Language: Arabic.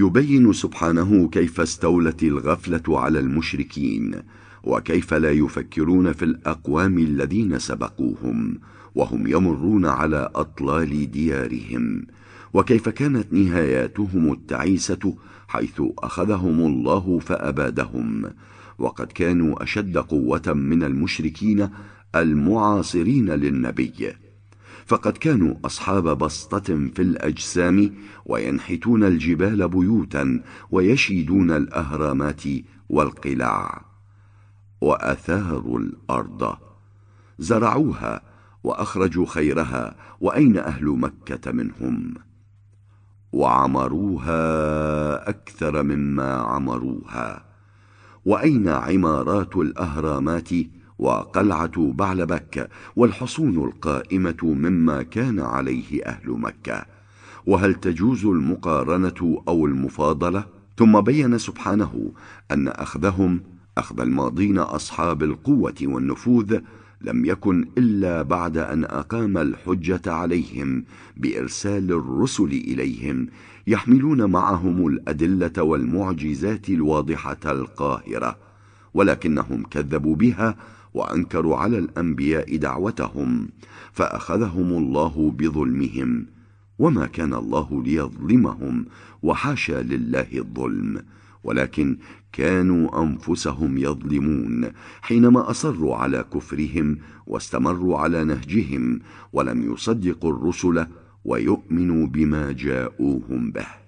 يبين سبحانه كيف استولت الغفلة على المشركين، وكيف لا يفكرون في الأقوام الذين سبقوهم وهم يمرون على أطلال ديارهم، وكيف كانت نهاياتهم التعيسة حيث أخذهم الله فأبادهم، وقد كانوا أشد قوة من المشركين المعاصرين للنبي، فقد كانوا أصحاب بسطة في الأجسام، وينحتون الجبال بيوتا ويشيدون الأهرامات والقلاع. وأثاروا الأرض، زرعوها وأخرجوا خيرها، وأين أهل مكة منهم؟ وعمروها أكثر مما عمروها، وأين عمارات الأهرامات وقلعة بعلبك والحصون القائمة مما كان عليه أهل مكة؟ وهل تجوز المقارنة أو المفاضلة؟ ثم بين سبحانه أن أخذهم أخذ الماضين أصحاب القوة والنفوذ لم يكن إلا بعد أن أقام الحجة عليهم بإرسال الرسل إليهم يحملون معهم الأدلة والمعجزات الواضحة القاهرة، ولكنهم كذبوا بها وأنكروا على الأنبياء دعوتهم فأخذهم الله بظلمهم، وما كان الله ليظلمهم، وحاشا لله الظلم، ولكن كانوا أنفسهم يظلمون حينما أصروا على كفرهم واستمروا على نهجهم ولم يصدقوا الرسل ويؤمنوا بما جاءوهم به.